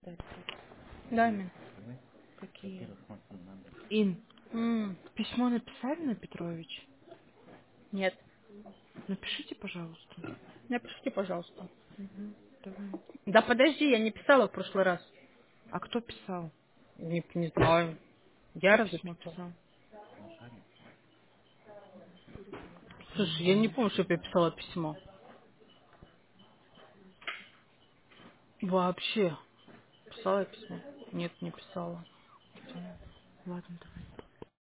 Да, Мин. Какие? Ин, М, письмо написали на Петрович? Нет. Напишите, пожалуйста. Напишите, пожалуйста. Давай. Да подожди, я не писала в прошлый раз. А кто писал? Не знаю. Я Кто разве письмо писала? писал? Слушай, я не помню, чтобы я писала письмо. Вообще. Писала я письмо? Нет, не писала. Ладно, давай.